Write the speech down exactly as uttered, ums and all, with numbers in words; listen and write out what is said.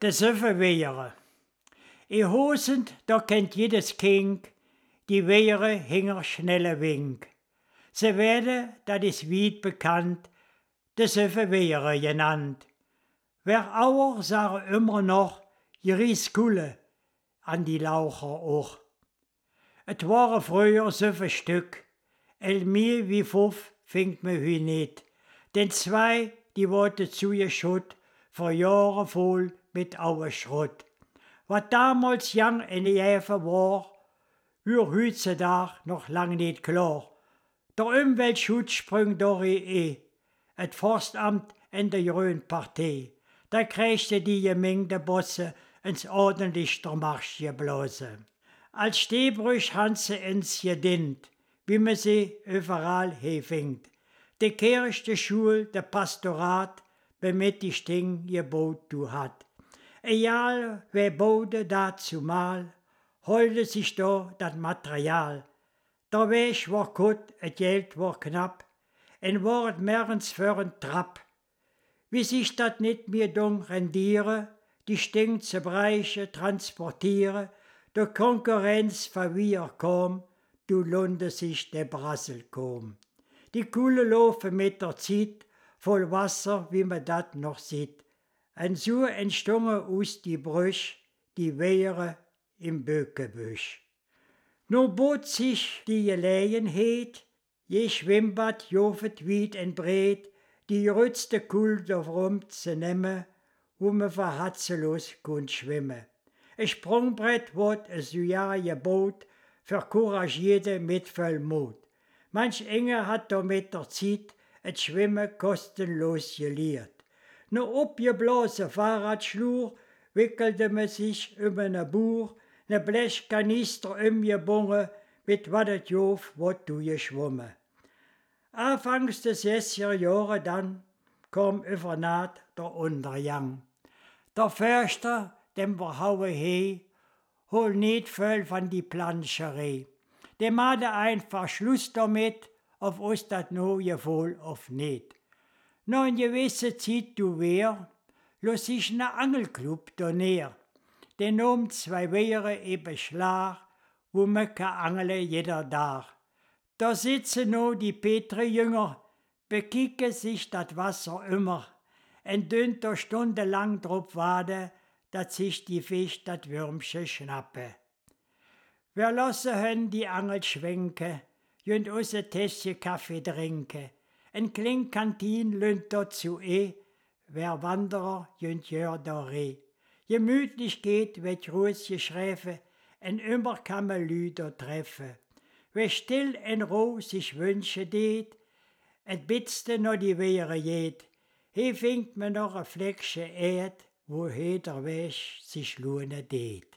De Süffe Wehre. I Hosend, da kennt jedes Kind, die Wehre hinger schnelle Wink. Sie werde, dat is weit bekannt, de Süffe Wehre genannt. Wer Auer sage immer noch, Jeries Kulle an die Laucher och. Et waren früher Süffe Stück, el mehr wie fünf fingt me hü nicht, denn zwei, die wurde zugeschut, vor Jahren voll mit Auer Schrott. Wat damals jang in die Jäfe war, wür heutzutage noch lang nicht klar. Der Umweltschutz sprung dori eh, et Forstamt in der grünen Partei. Da kriegte die Gemengde Bosse ins ordentlichster Marsch geblasen. Als Stehbrüch han sie ins gedient, wie man sie überall hefingt. Die Kirche, die Schule, der Pastorat, bemit die Sting gebot du hat. Egal, wer bode dazumal, holte sich da dat Material. Der Weg war kut, et Geld war knapp, en ward mergens für en Trapp. Wie sich dat nit mehr dung rendiere, die Sting zu Breiche transportiere, der Konkurrenz verwirr kom, du lunde sich der Brassel kom. Die Kuhle laufen mit der Zeit, voll Wasser, wie man dat noch sieht. En so entstunge aus die Brüch, die Wehre im Böckebüsch. No bot sich die Gelegenheit, je Schwimmbad jofet weit en breit, die rützte Kuhl darum zu nehmen, wo me verhatzelos kun schwimmen. Ein Sprungbrett wird es so ja gebaut, für couragierte mit voll Mut. Manch Enge hat da mit der Zeit et Schwimmen kostenlos gelehrt. No abgeblasen Fahrradschlur wickelte man sich um einen Buch, ne Blechkanister umgebungen, mit wat et Jof wat du geschwommen. Anfangs des sechziger Jahre dann kam übernaht der Untergang. Der Förster, dem wir haue he, hol nicht voll von die Planscherei. Dem hatte einfach Schluss damit, ob uns dat no gefol of nicht. No in gewisse Zeit du wär, los sich ne Angelclub da näher. Den um zwei Wehre e Beschlag, wo me ka angle jeder Tag. Da sitzen no die Petri-Jünger, bekicke sich dat Wasser immer, en dünnt da stundenlang drauf wade, dat sich die Fisch dat Würmchen schnappe. Wir lassen hen die Angel schwenke, jönt us e Tässchen Kaffee trinke, en klein Kantin lünt dazu eh, wer Wanderer jönt jör da re. Gemütlich geht, wird Ruhes geschräfe, en immer kann man Lüder treffen. Wer still en roh sich wünsche det, et bitzte no die Wehre jet, he fingt man noch a Fleckchen Erd, wo he der Weg sich lohne det.